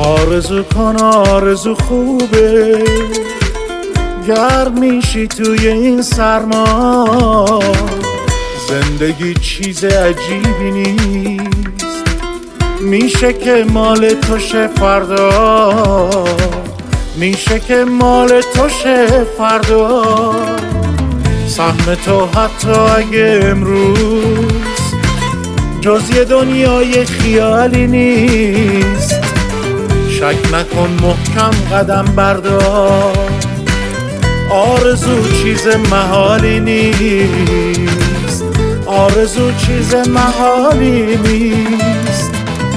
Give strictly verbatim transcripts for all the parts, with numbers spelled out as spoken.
آرزو کن آرزو خوبه، گرم میشی توی این سرما. زندگی چیز عجیبی نیست، میشه که مال تو شه فردا، میشه که مال تو شه فردا. سهم تو حتی اگه امروز جز یه دنیای خیالی نیست، شک نکن محکم قدم بردار. آرزو چیز محالی نیست، آرزو چیز محالی نیست.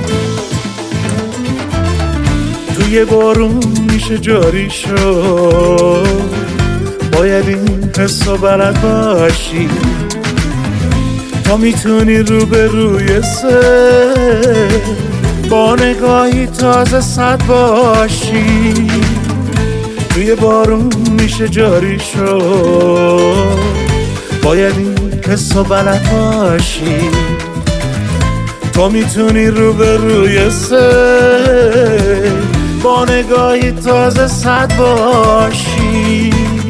توی بارون میشه جاری شد، باید این حسو بلد باشی تا میتونی رو به روی سر با نگاهی تازه صد باشی. توی بارون میشه جاری شد، باید این حسو بلد باشی تا میتونی رو به روی سر با نگاهی تازه صد باشی.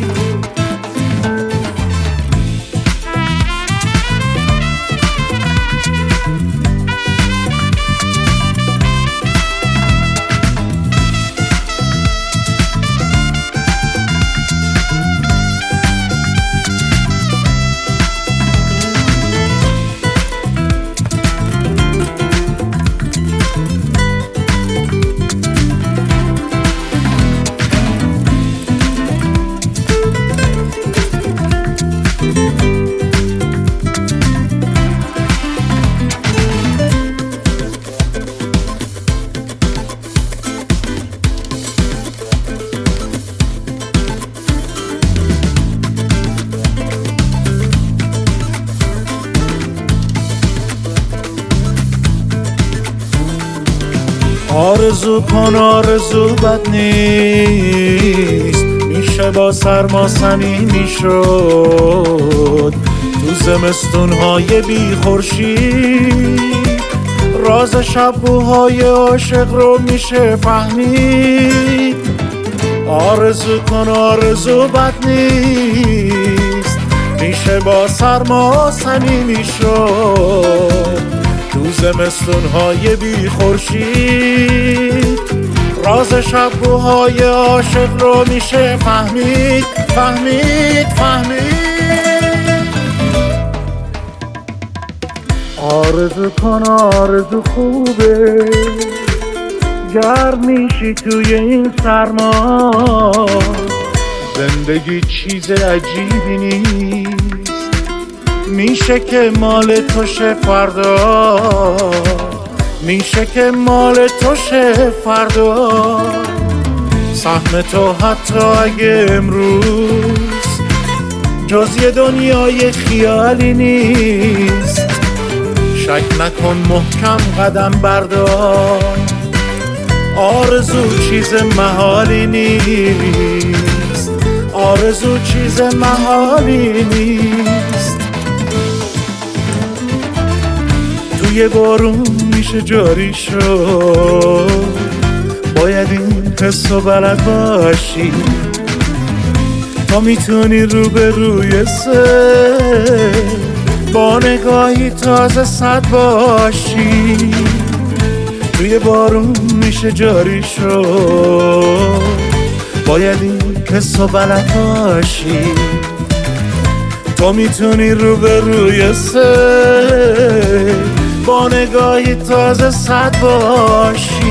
آرزو کن آرزو بد نیست، میشه با سرما صمیمی شد. تو زمستونهای بی خورشید راز شبوهای عاشق رو میشه فهمید. آرزو کن آرزو بد نیست، میشه با سرما صمیمی شد. تو زمستونهای بی خورشید راز شبوهای عاشق رو میشه فهمید فهمید فهمید. آرزو کن آرزو خوبه، گرم میشی توی این سرما. زندگی چیز عجیبی نیست، میشه که مال تو شه فردا، میشه که مال تو شه فردا. سهم تو حتی اگه امروز جز یه دنیای خیالی نیست، شک نکن محکم قدم بردار. آرزو چیز محالی نیست، آرزو چیز محالی نیست. توی بارون میشه جاری شد، باید این حسو بلد باشی تا میتونی رو به روی سر با نگاهی تازه صد باشی. توی بارون میشه جاری شد، باید این حسو بلد باشی تا میتونی رو به روی سر با نگاهی تازه صد باشی.